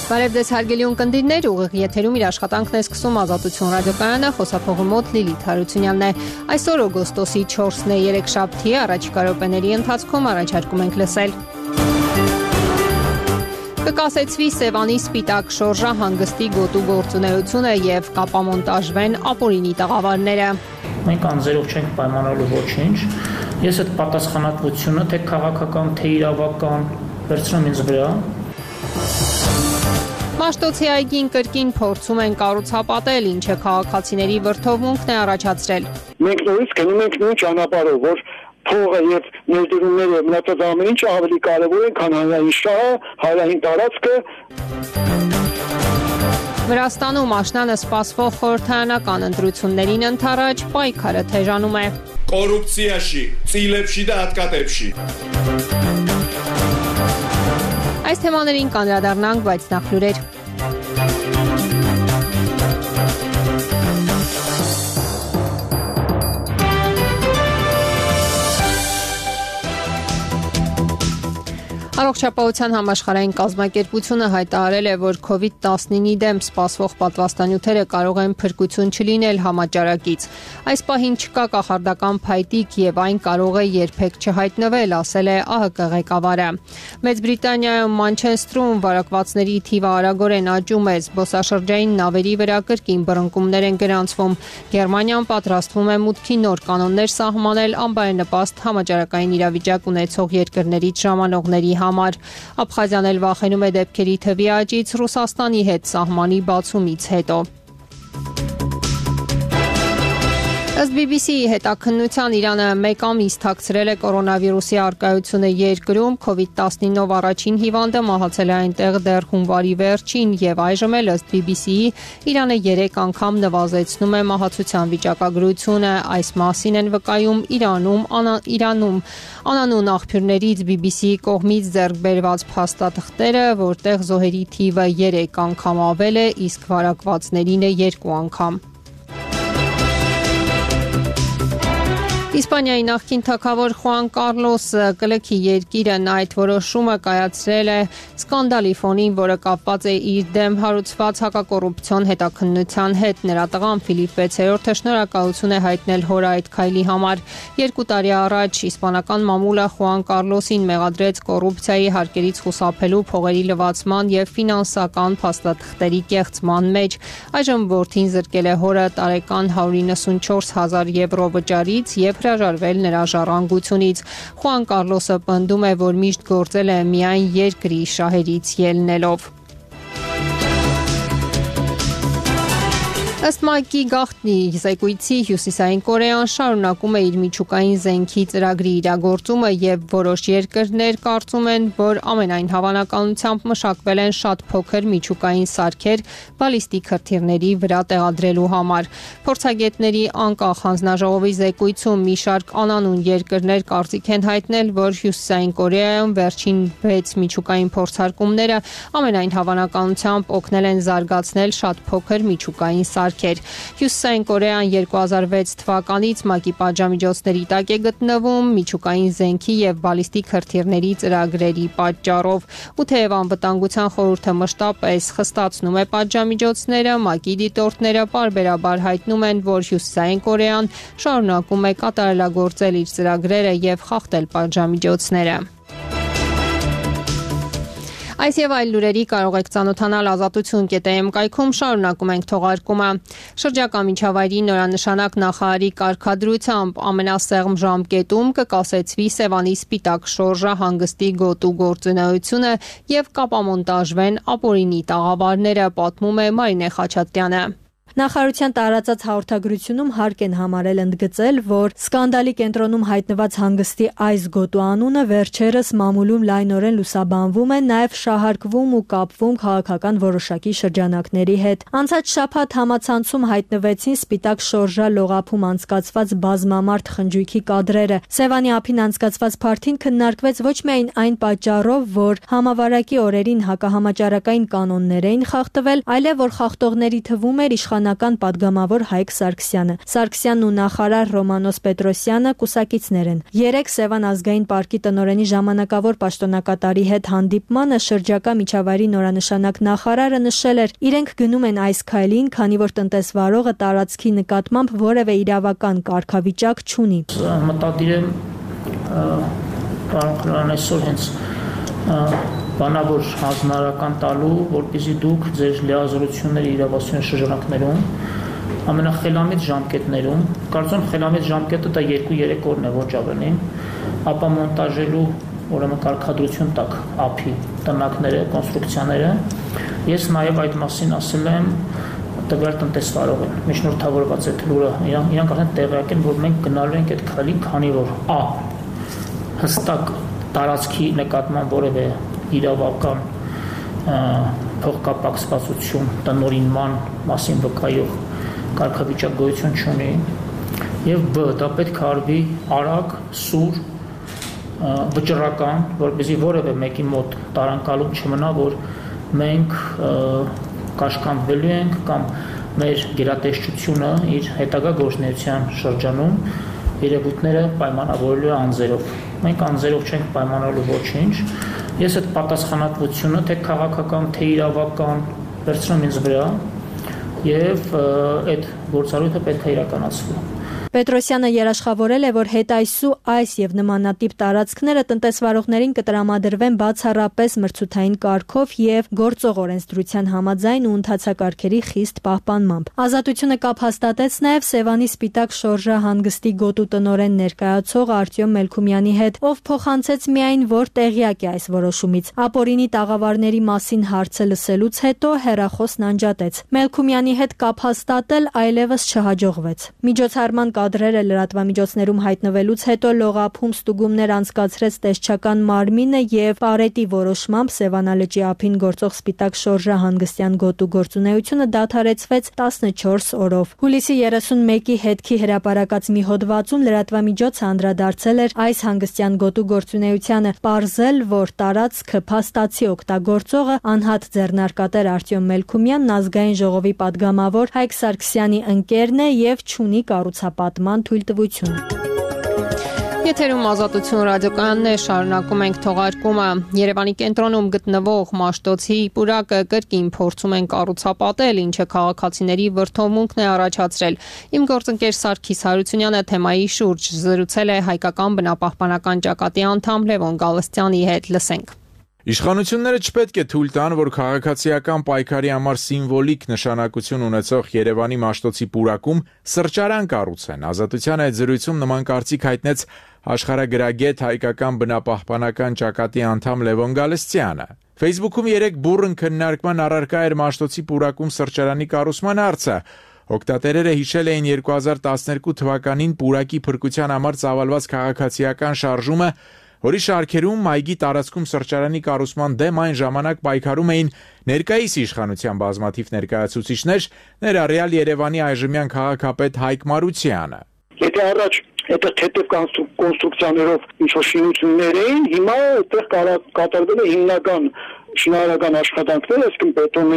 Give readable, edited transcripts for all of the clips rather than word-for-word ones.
Բարև ձեզ հարգելի ունկնդիրներ, ուղիղ եթերում իր աշխատանքն է սկսում Ազատություն ռադիոկայանը, խոսափողի մոտ Լիլիթ Հարությունյանն է։ Այսօր օգոստոսի 4-ն է, երեքշաբթի է, առաջիկա րոպեների ընթացքում առաջարկում ենք լսել. Կկասեցվի Սևանի սպիտակ շորժա հանգստի գոտու գործունեությունը եւ կապամոնտաժվեն ապօրինի տաղավարները։ Մենք անձերով չենք պայմանավորելու ոչինչ։ Ես այդ պատասխանատվությունը թե քաղաքական, թե իրավական վերցնում ինձ վրա։ Մաշտոցի այգին կրկին փորձում են կառուցապատել, ինչը քաղաքացիների վրդովմունքն է առաջացրել։ Մենք նորից գնում ենք նույն ճանապարհով, որ փողը եւ ներդրումները մնացած ամեն ինչը ավելի կարեւոր են, քան հանրային շահը, հանրային տարածքը։ Վրաստանում աշնանը սպասվող խորհրդարանական ընտրություններին ընդառաջ պայքարը թեժանում է։ Կոռուպցիայի, ծիլեպշի դա հատկատեպշի։ Այս թեմաներին կանդրադառնանք, բայց նախ լուրեր։ Առողջապահության համաշխարհային կազմակերպությունը հայտարարել է, որ COVID-19-ի դեմ սպասվող պատվաստանյութերը կարող են փրկություն չլինել համաճարակից։ Այս պահին չկա կախարդական փայտիկ եւ այն կարող է երբեք չհայտնվել, ասել է ԱՀԿ ղեկավարը։ Մեծ Բրիտանիայում Մանչեստրում վարակվածների թիվը արագորեն աճում է, զբոսաշրջային նավերի վրա կրկին բռնկումներ են գրանցվում։ Գերմանիան պատրաստվում է մուտքի նոր կանոններ սահմանել անբարենպաստ համաճարակային իրավիճակ ունեցող երկրներից ժամանողների համար։ Աբխազիան էլ վախենում է դեպքերի թվի աճից Ռուսաստանի հետ սահմանի բացումից հետո։ Ըստ BBC-ի հետաքննության Իրանը 1 ամիս թաքցրել է կորոնավիրուսի առկայությունը երկրում, COVID-19-ով առաջին հիվանդը մահացել է այնտեղ դեռ հունվարի վերջին եւ այժմ էլ ըստ BBC-ի Իրանը 3 անգամ նվազեցնում է մահացության վիճակագրությունը։ Այս մասին են վկայում Իրանում անանուն աղբյուրներից BBC-ի կողմից ձեռք բերված փաստաթղթերը, որտեղ զոհերի թիվը 3 անգամ ավել է, իսկ վարակվածներինը 2 անգամ։ Իսպանիայի նախկին թագավոր Խուան Կարլոսը կլքի երկիրն այդ որոշումը կայացրել է սկանդալի ֆոնին, որը կապված է իր դեմ հարուցված հակակոռուպցիոն հետաքննության հետ։ Նրա տղան Ֆիլիպ 6-րդը շնորհակալություն է հայտնել հորը այդ քայլի համար։ 2 տարի առաջ իսպանական մամուլը Խուան Կարլոսին մեղադրեց կոռուպցիայի, հարկերից խուսափելու, փողերի լվացման եւ ֆինանսական փաստաթղթերի կեղծման մեջ։ Այժմ որդին զրկել է հորը տարեկան 194,000 եվրո վճարից եւ հրաժարվել նրա ժառանգությունից։ Խուան Կարլոսը պնդում է, որ միշտ գործել է միայն երկրի շահերից ելնելով։ Ըստ ՄԱԿ-ի գաղտնի զեկույցի Հյուսիսային Կորեան շարունակում է իր միջուկային զենքի ծրագրի իրագործումը եւ որոշ երկրներ կարծում են, որ ամենայն հավանականությամբ մշակվել են շատ փոքր միջուկային սարքեր բալիստիկ հրթիռների վրա տեղադրելու համար։ Փորձագետների անկախ հանձնաժողովի զեկույցում մի շարք անանուն երկրներ կարծիք են հայտնել, որ Հյուսիսային Կորեայում վերջին 6 միջուկային փորձարկումները ամենայն հավանականությամբ օգնել են զարգացնել շատ փոքր միջուկային սարքեր։ Հյուսիսային Կորեան 2006 թվականից ՄԱԿ-ի պատժամիջոցների տակ է գտնվում միջուկային զենքի եւ բալիստիկ հրթիռների ծրագրերի պատճառով։ Ու թեև անվտանգության խորհուրդը մշտապես խստացնում է պատժամիջոցները, ՄԱԿ-ի դիտորդները պարբերաբար հայտնում են, որ Հյուսիսային Կորեան շարունակում է կատարելագործել իր ծրագրերը եւ խախտել պատժամիջոցները։ Այս եւ այլ լուրերի կարող եք ծանոթանալ azatutun.am կայքում, շարունակում ենք թողարկումը։ Շրջակա միջավայրի նորանշանակ նախարարի կարգադրությամբ ամենասեղմ ժամկետում կկասեցվի Սևանի սպիտակ շորժա հանգստի գոտու գործունեությունը եւ կապամոնտաժվեն ապօրինի տաղավարները, պատմում է Մարինե Խաչատրյանը։ Նախարարության տարածած հաղորդագրությունում հարկ են համարել ընդգծել, որ սկանդալի կենտրոնում հայտնված հանգստի այս գոտու անունը վերջերս մամուլում լայնորեն լուսաբանվում է, նաև շահարկվում ու կապվում քաղաքական որոշակի շրջանակների հետ։ Անցած շաբաթ համացանցում հայտնվեցին սպիտակ շորժա լողափում անցկացված բազմամարդ խնջույքի կադրերը։ Սևանի ափին անցկացված փարթին քննարկվեց ոչ միայն այն պատճառով, որ համավարակի օրերին հակահամաճարակային կանոններ էին խախտվել, այլև որ խախտողների թվում էր իշխանական նախնական падգամավոր Հայկ Սարգսյանը։ Սարգսյանն ու նախարար Ռոմանոս Պետրոսյանը կուսակիցներ են։ Երեկ Սևան ազգային պարկի տնօրենի ժամանակավոր պաշտոնակատարի հետ հանդիպմանը շրջակա միջավայրի նորանշանակ նախարարը նշել էր, իրենք գնում են այս քայլին, քանի որ տնտեսվարողը տարածքի նկատմամբ որևէ իրավական կարգավիճակ չունի։ Մտադիր եմ պարոն այսօր հենց բանավոր հանձնարարական տալու, որպեսզի դուք ձեր լիազորությունների իրավասության շրջանակներում ամենախելամիտ ժամկետներում, կարծում եմ խելամիտ ժամկետը դա 2-3 օրն է, ոչ ավելի, ապա մոնտաժելու ուրեմն կարգադրություն տակ ափի տնակները, կոնստրուկցիաները։ Ես նաև այդ մասին ասել եմ տվյալ տնտեսվարողին, միջնորդավորված այդ լուրը, իրանք արդեն տեղյակ են, որ մենք գնալու ենք այդ քայլին, քանի որ հստակ տարածքի նկատմամբ որևէ իրավական փոխկապակցվածություն տնօրինման մասին վկայող կարգավիճակ գոյություն չունի, եւ դա պետք է արվի արագ, սուր, վճռական, որպեսզի որևէ մեկի մոտ տարանկալում չմնա, որ մենք կաշկանդվելու ենք կամ մեր գերատեսչությունը իր հետագա գործունեության շրջանում երևույթները պայմանավորելու է անձերով։ Մենք անձերով չենք պայմանավորելու ոչինչ։ Ես այդ պատասխանատվությունը թե քաղաքական, թե իրավական վերցնում ինձ վրա եւ այդ գործառույթը պետք է իրականացվի։ Պետրոսյանը երաշխավորել է, որ հետայսու այս եւ նմանատիպ տարածքները տնտեսվարողներին կտրամադրվեն բացառապես մրցութային կարգով եւ գործող օրենսդրության համաձայն ու ընթացակարգերի խիստ պահպանմամբ։ Ազատությունը կապ հաստատեց նաեւ Սևանի Սպիտակ շորժա հանգստի գոտու տնօրեն ներկայացող Արտյոմ Մելքումյանի հետ, ով փոխանցեց միայն, որ տեղյակ է այս որոշումից։ Ապօրինի տաղավարների մասին հարցը լսելուց հետո հեռախոսն անջատեց։ Մելքումյանի հետ կապ հաստատել այլևս չհաջողվեց։ Միջոցառման կադրերը լրատվամիջոցներում հայտնվելուց հետո լողափում ստուգումներ անցկացրեց տեսչական մարմինը եւ Պարետի որոշմամբ Սևանալճի ափին գործող Սպիտակ շորժա հանգստյան գոտու գործունեությունը դադարեցվեց 14 օրով։ Հուլիսի 31-ի հետքի հրապարակած մի հոդվածում լրատվամիջոցը անդրադարձել էր այս հանգստյան գոտու գործունեությանը, պարզել, որ տարածքը փաստացի օգտագործողը անհատ ձեռնարկատեր Արտյոմ Մելքումյանն ազգային ժողովի падգամավոր Հայկ Սարգսյանի ընկերն է եւ չունի կառուցապատման թույլտվություն։ Եթերում Ազատություն ռադիոկայանն է, շարունակում ենք թողարկումը։ Երևանի կենտրոնում գտնվող Մաշտոցի պուրակը կրկին փորձում են կառուցապատել, ինչը քաղաքացիների վրդովմունքն է առաջացրել։ Իմ գործընկեր Սարգիս Հարությունյանը թեմայի շուրջ զրուցել է հայկական բնապահպանական ճակատի անդամ Լևոն Գալստյանի հետ, լսենք։ Իշխանությունները չպետք է թույլ տան, որ քաղաքացիական պայքարի համար սիմվոլիկ նշանակություն ունեցող Երևանի Մաշտոցի պուրակում սրճարան կառուցեն։ Ազատության այդ զրույցում նման կարծիք հայտնեց աշխարհագրագետ հայկական բնապահպանական ճակատի անդամ Լևոն Գալստյանը։ Facebook-ում երեք բուռն քննարկման առարկա էր Մաշտոցի պուրակում սրճարանի կառուցման հարցը։ Օգտատերերը հիշել էին 2012 թվականին պուրակի փրկության համար ծավալված քաղաքացիական շարժումը, որի շարքերում այգի տարածքում սրճարանի կառուցման դեմ այն ժամանակ պայքարում էին ներկայիս իշխանության բազմաթիվ ներկայացուցիչներ, ներառյալ Երևանի այժմյան քաղաքապետ Հայկ Մարությանը։ Եթե առաջ այդ թեթև կոնստրուկցիաներով ինչ-որ շինություններ էին, հիմա այդտեղ կատարվել է հիմնական շինարարական աշխատանքներ, այսինքն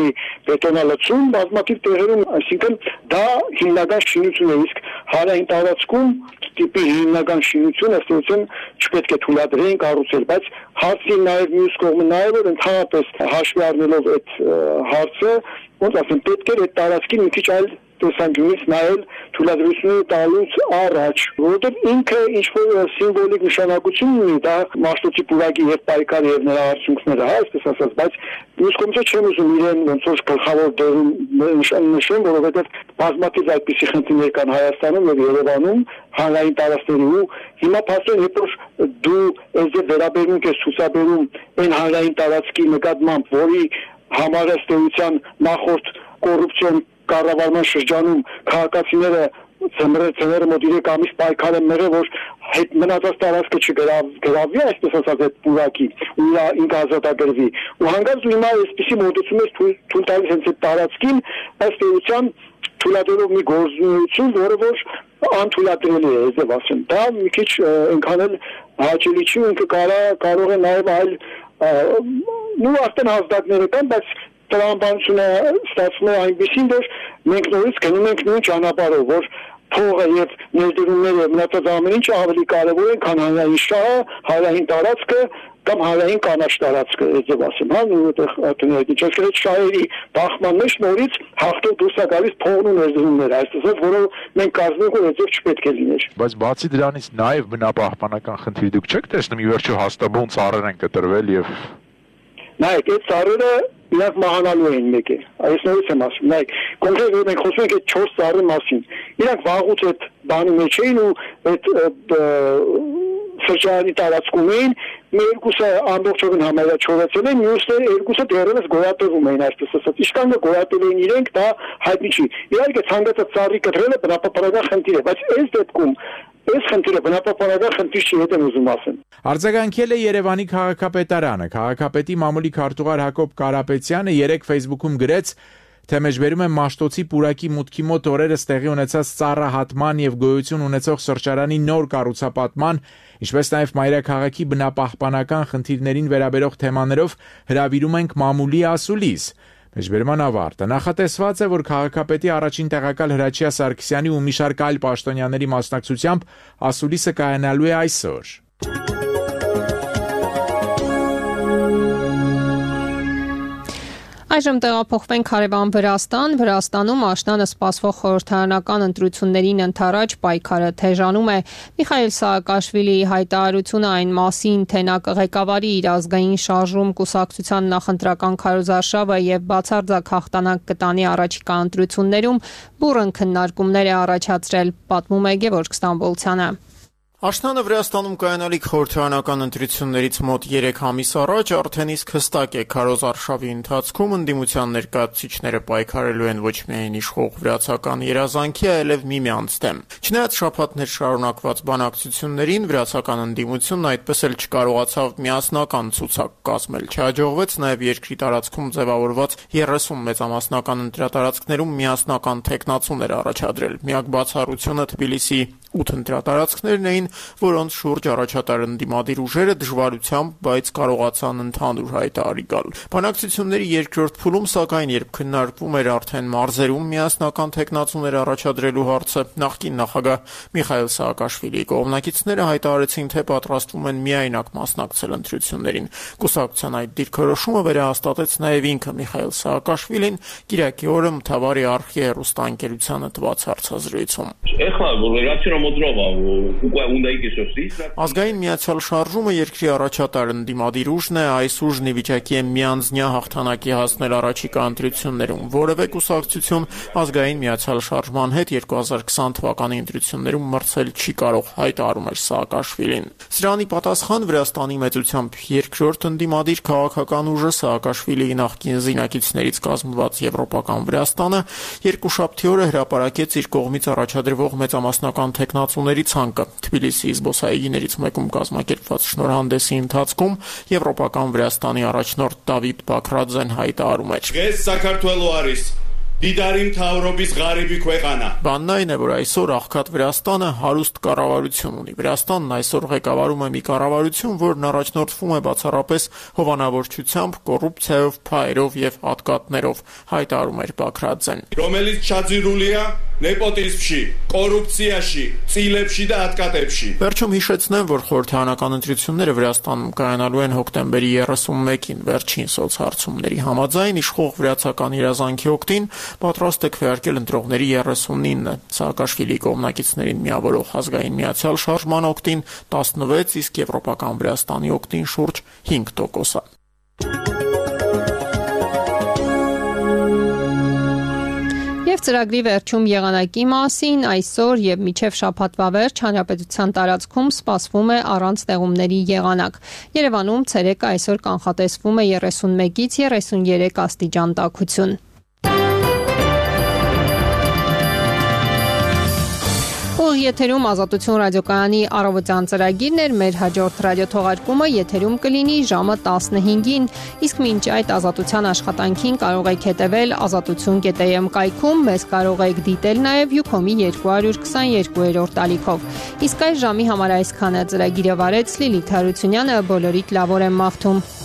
բետոնալցում բազմաթիվ տեղերում, այսինքն դա հիմնական շինություն է, իսկ հարային տարածքում տիպի հիմնական շինություն ըստեյության չպետք է թույլատրեին կառուցել, բայց հարցի նաև մյուս կողմը նաև որ ընդհանրապես հաշվի առնելով այդ հարցը, ոնց ասեմ, պետք է այդ տարածքին մի քիչ այլ տեսանկյունից նայել թույլատրությունը տալուց առաջ, որովհետև ինքը ինչ-որ սիմվոլիկ նշանակություն ունի, դա Մաշտոցի պուրակի եւ պայքարի եւ նրա արդյունքները, այսպես ասած, բայց մյուս կողմից չեմ ուզում իրեն ոնց որ գլխավոր դերում նշեմ, որովհետև բազմաթիվ այդպիսի խնդիրներ կան Հայաստանում եւ Երևանում, հանրային տարածքների ու հիմա փաստորեն երբ որ դու այս վերաբերմունք ես ցուցաբերում այն հանրային տարածքի նկատմամբ, որի համար ըստեյության նախորդ կոռուպցիոն կառավարման շրջանում քաղաքացիները ծմրեցները մոտ 3 ամիս պայքար են մեղել, որ հետ մնացած տարածքը չգրավվի, այսպես ասած այդ պուրակի ու ինքը ազատագրվի։ Ու հանգած ու հիմա այսպիսի մոտեցումներ թույլ տալիս հենց այդ տարածքին, ըստ էության թույլատրելով մի գործունեություն, որը որ անթույլատրելի է, այսպես ասեմ։ Դա մի քիչ այնքան էլ հաճելի չի, ինքը կարող է նաև այլ նույն արդեն հազդակները կան, բայց տրամաբանությունը ստացվում է այնպեսին, որ մենք նորից գնում ենք նույն ճանապարհով, որ փողը եւ ներդրումները մնացած ամեն ինչը ավելի կարեւոր են, քան հանրային շահը, հանրային տարածքը կամ հանրային կանաչ տարածքը, ես ասեմ, հա, որտեղ ակնհայտ չէ, շահերի բախման մեջ նորից հաղթող դուրս է գալիս փողն ու ներդրումները, այսինքն որով մենք կազմենք ու այդպես չպետք է լիներ։ Բայց բացի դրանից նաև բնապահպանական խնդիր դուք չեք տեսնում, ի վերջո հաստաբուն ծառեր են կտրվել եւ նայեք, այդ ծառերը իրանք մահանալու են մեկ է, այս նորից եմ ասում, նայեք, կոնկրետ որ մենք խոսում ենք այդ 4 ծառի մասին, իրանք վաղուց այդ բանի մեջ էին ու այդ սրճարանի տարածքում էին, երկուսը ամբողջովին համարյաչորացել են, մյուսները երկուսը դեռևս գոյատևում էին, այսպես ասած, իշքան գոյատել էին իրենք, դա հայտնի չի։ Իհարկե ցանկացած ծառի կտրելը բնապահպանական խնդիր է, բայց այս դեպքում այս խնդիրը բնապահպանական խնդիր չի, հետ եմ ուզում ասեմ։ Արձագանքել է Երևանի քաղաքապետարանը, քաղաքապետի մամուլի քարտուղար Հակոբ Կարապետյանը երեկ Facebook-ում գրեց, թե մեջբերում է Մաշտոցի պուրակի մուտքի մոտ օրերս տեղի ունեցած ծառահատման եւ գոյություն ունեցող սրճարանի նոր կառուցապատման, ինչպես նաեւ մայրաքաղաքի բնապահպանական խնդիրներին վերաբերող թեմաներով հրավիրում ենք մամուլի ասուլիս։ Մեջբերման ավարտը նախատեսված է, որ քաղաքապետի առաջին տեղակալ Հրաչյա Սարգսյանի ու մի շարք այլ պաշտոնյաների մասնակցությամբ ասուլիսը կայանալու է այսօր։ Այժմ տեղափոխվենք հարևան Վրաստան։ Վրաստանում աշնանը սպասվող խորհրդարանական ընտրություններին ընդառաջ պայքարը թեժանում է։ Միխայել Սաակաշվիլիի հայտարարությունը այն մասին, թե նա կղեկավարի իր ազգային շարժում կուսակցության նախընտրական քարոզարշավը եւ բացարձակ հաղթանակ կտանի առաջիկա ընտրություններում, բուռն քննարկումներ է առաջացրել, պատմում է Գևորգ Ստամբոլցյանը։ Աշնանը Վրաստանում կայանալիք խորհրդարանական ընտրություններից մոտ 3 ամիս առաջ արդեն իսկ հստակ է քարոզարշավի ընթացքում ընդդիմության ներկայացուցիչները պայքարելու են ոչ միայն իշխող վրացական երազանքի, այլև միմյանց դեմ։ Չնայած շաբաթներ շարունակված բանակցություններին վրացական ընդդիմությունն այդպես էլ չկարողացավ միասնական ցուցակ կազմել։ Չհաջողվեց նաև երկրի տարածքում ձևավորված 30 մեծամասնական ընտրատարածքներում միասնական թեկնածուներ առաջադրել։ Միակ բացառությունը Թբիլիսի 8 ընտրատարածքներն էին, որոնց շուրջ առաջատար ընդդիմադիր ուժերը դժվարությամբ, բայց կարողացան ընդհանուր հայտարարի գալ։ Բանակցությունների երկրորդ փուլում, սակայն, երբ քննարկվում էր արդեն մարզերում միասնական թեկնածուներ առաջադրելու հարցը, նախկին նախագահ Միխայել Սաակաշվիլիի կողմնակիցները հայտարարեցին, թե պատրաստվում են միայնակ մասնակցել ընտրություններին։ Կուսակցության այդ դիրքորոշումը վերահաստատեց նաև ինքը Միխայել Սաակաշվիլին կիրակի օրը Մթավարի արխի հեռուստաընկերությանը տված հարցազրույցում։ Ազգային միացյալ շարժումը երկրի առաջատար ընդդիմադիր ուժն է, այս ուժն ի վիճակի է միանձնյա հաղթանակի հասնել առաջիկա ընտրություններում։ Որևէ կուսակցություն ազգային միացյալ շարժման հետ 2020 թվականի ընտրություններում մրցել չի կարող, հայտարարում էր Սաակաշվիլին։ Սրանի պատասխան Վրաստանի մեծությամբ երկրորդ ընդդիմադիր քաղաքական ուժը Սաակաշվիլիի նախկին զինակիցներից կազմված Եվրոպական Վրաստանը երկուշաբթի օրը հրապարակեց իր կողմից առաջադրվող մեծամասնական թեկնածուների ցանկը։ Թբիլիսի զբոսայգիներից մեկում կազմակերպված շնորհանդեսի ընթացքում Եվրոպական Վրաստանի առաջնորդ Դավիթ Բաքրաձեն հայտարարում էր. Ես Սաքարթվելու արիս Դիդարիմ Թավրոպիս Ղարիբի քվեղանա։ Բանն այն է, որ այսօր աղքատ Վրաստանը հարուստ կառավարություն ունի։ Վրաստանն այսօր ղեկավարում է մի կառավարություն, որն առաջնորդվում է բացառապես հովանավորչությամբ, կոռուպցիայով, փայերով եւ ատկատներով, հայտարարում էր Բաքրաձեն։ Ռոմելից չածիրուլիա նեպոտիզմში, կոռուպցիայში, ծիլեփში და ատկատեփში։ Վերջում հիշեցնեմ, որ խորհրդարանական ընտրությունները Վրաստանում կայանալու են հոկտեմբերի 31-ին, վերջին սոցհարցումների համաձայն իշխող վրացական երազանքի օգտին պատրաստ է քվեարկել ընտրողների 39-ը, Սաակաշվիլիի կողմնակիցներին միավորող ազգային միացյալ շարժման օգտին 16, իսկ Եվրոպական Վրաստանի օգտին շուրջ 5%։ Եվ ծրագրի վերջում եղանակի մասին այսօր եւ մինչեւ շաբաթվա վերջ հանրապետության տարածքում սպասվում է առանց տեղումների եղանակ։ Երևանում ցերեկը այսօր կանխատեսվում է 31-ից 33 աստիճան տաքություն։ Եթերում Ազատություն ռադիոկայանի առավոտյան ծրագիրն էր, մեր հաջորդ ռադիոթողարկումը եթերում կլինի ժամը 15-ին, իսկ մինչ այդ Ազատության աշխատանքին կարող եք հետևել azatutun.am կայքում, մեզ կարող եք դիտել նաև Յուքոմի 222-րդ ալիքով։ Իսկ այս ժամի համար այսքանը, ծրագիրը վարեց Լիլիթ Հարությունյանը, բոլորիդ լավ օր եմ մաղթում։